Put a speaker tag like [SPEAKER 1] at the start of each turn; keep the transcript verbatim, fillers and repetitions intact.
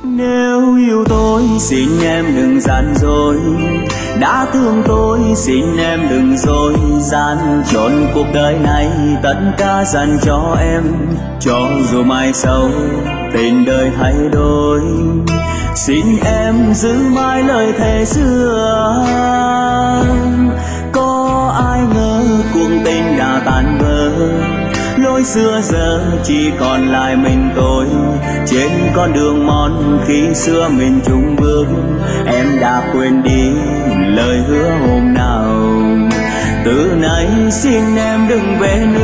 [SPEAKER 1] Nếu yêu tôi xin em đừng gian dối, đã thương tôi xin em đừng dối gian, chọn cuộc đời này tất cả dành cho em, cho dù mai sau tình đời thay đổi. Xin em giữ mãi lời thề xưa, có ai ngờ cuộc tình đã tan vỡ, lối xưa giờ chỉ còn lại mình tôi. Trên con đường mòn khi xưa mình chung bước, em đã quên đi lời hứa hôm nào. Từ nay xin em đừng về nữa,